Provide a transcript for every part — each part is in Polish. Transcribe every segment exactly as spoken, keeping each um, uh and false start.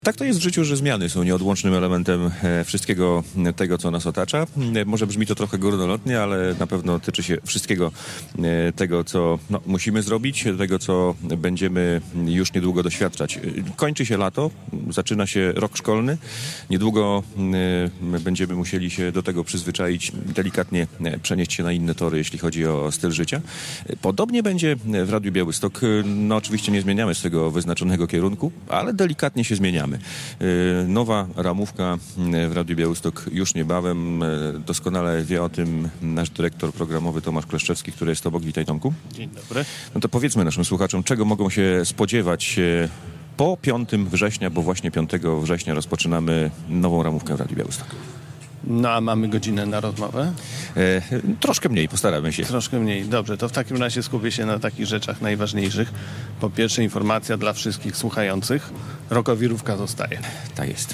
Tak to jest w życiu, że zmiany są nieodłącznym elementem wszystkiego tego, co nas otacza. Może brzmi to trochę górnolotnie, ale na pewno tyczy się wszystkiego tego, co no, musimy zrobić, tego, co będziemy już niedługo doświadczać. Kończy się lato, zaczyna się rok szkolny. Niedługo będziemy musieli się do tego przyzwyczaić, delikatnie przenieść się na inne tory, jeśli chodzi o styl życia. Podobnie będzie w Radiu Białystok. No oczywiście nie zmieniamy swego wyznaczonego kierunku, ale delikatnie się zmieniamy. Nowa ramówka w Radiu Białystok już niebawem. Doskonale wie o tym nasz dyrektor programowy Tomasz Kleszczewski, który jest obok. Witaj, Tomku. Dzień dobry. No to powiedzmy naszym słuchaczom, czego mogą się spodziewać po piątego września, bo właśnie piątego września rozpoczynamy nową ramówkę w Radiu Białystok. No a mamy godzinę na rozmowę? E, troszkę mniej, postaramy się. Troszkę mniej. Dobrze, to w takim razie skupię się na takich rzeczach najważniejszych. Po pierwsze, informacja dla wszystkich słuchających. Rokowirówka zostaje. Tak jest.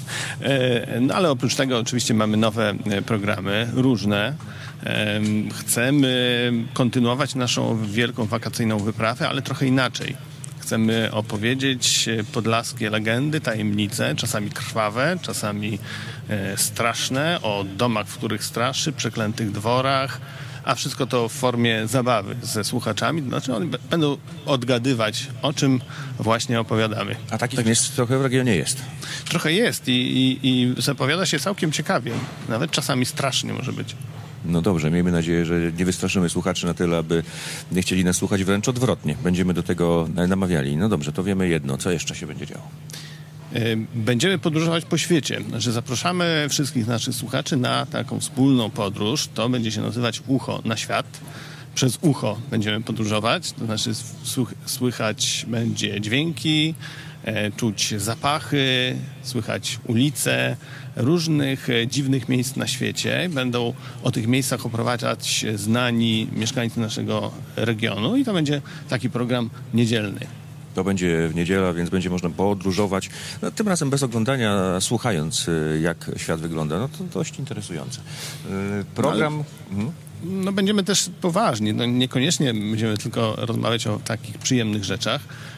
E, no ale oprócz tego oczywiście mamy nowe programy, różne. E, chcemy kontynuować naszą wielką wakacyjną wyprawę, ale trochę inaczej. Chcemy opowiedzieć podlaskie legendy, tajemnice, czasami krwawe, czasami e, straszne, o domach, w których straszy, przeklętych dworach, a wszystko to w formie zabawy ze słuchaczami. Znaczy oni b- będą odgadywać, o czym właśnie opowiadamy. A takich tak miejsc trochę w regionie jest. Trochę jest i, i, i zapowiada się całkiem ciekawie. Nawet czasami strasznie może być. No dobrze, miejmy nadzieję, że nie wystraszymy słuchaczy na tyle, aby nie chcieli nas słuchać, wręcz odwrotnie. Będziemy do tego namawiali. No dobrze, to wiemy jedno. Co jeszcze się będzie działo? Będziemy podróżować po świecie. Znaczy zapraszamy wszystkich naszych słuchaczy na taką wspólną podróż. To będzie się nazywać Ucho na świat. Przez ucho będziemy podróżować. To znaczy słuch- słychać będzie dźwięki, e, czuć zapachy, słychać ulice różnych e, dziwnych miejsc na świecie. Będą o tych miejscach oprowadzać znani mieszkańcy naszego regionu i to będzie taki program niedzielny. To będzie w niedzielę, więc będzie można podróżować. No, tym razem bez oglądania, słuchając, jak świat wygląda. No to dość interesujące. Program... No, ale... No będziemy też poważni. No, niekoniecznie będziemy tylko rozmawiać o takich przyjemnych rzeczach.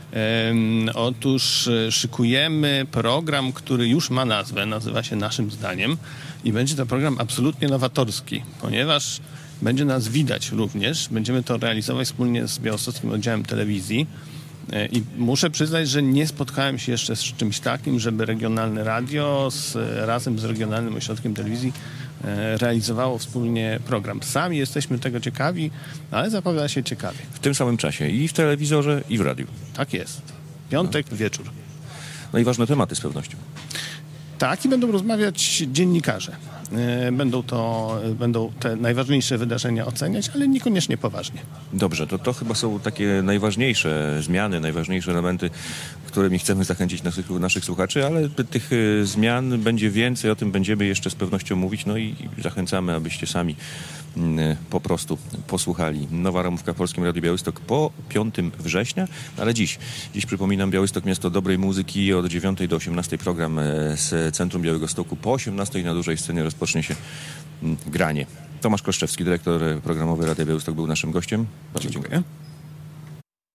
Um, otóż szykujemy program, który już ma nazwę. Nazywa się Naszym Zdaniem. I będzie to program absolutnie nowatorski, ponieważ będzie nas widać również. Będziemy to realizować wspólnie z Białostockim Oddziałem Telewizji. I muszę przyznać, że nie spotkałem się jeszcze z czymś takim, żeby regionalne radio z, razem z Regionalnym Ośrodkiem Telewizji realizowało wspólnie program. Sami jesteśmy tego ciekawi, ale zapowiada się ciekawie. W tym samym czasie i w telewizorze, i w radiu. Tak jest. Piątek, no. Wieczór. No i ważne tematy z pewnością. Tak, i będą rozmawiać dziennikarze. Będą to, będą te najważniejsze wydarzenia oceniać, ale niekoniecznie poważnie. Dobrze, to to chyba są takie najważniejsze zmiany, najważniejsze elementy, którymi chcemy zachęcić naszych, naszych słuchaczy, ale tych zmian będzie więcej, o tym będziemy jeszcze z pewnością mówić, no i zachęcamy, abyście sami po prostu posłuchali. Nowa ramówka w Polskim Radiu Białystok po piątego września, ale dziś, dziś przypominam, Białystok miasto dobrej muzyki, od dziewiątej do osiemnastej program z Centrum Białegostoku, po osiemnastej na dużej scenie rozpocznie się granie. Tomasz Kleszczewski, dyrektor programowy Radia Białystok, był naszym gościem. Bardzo dziękuję.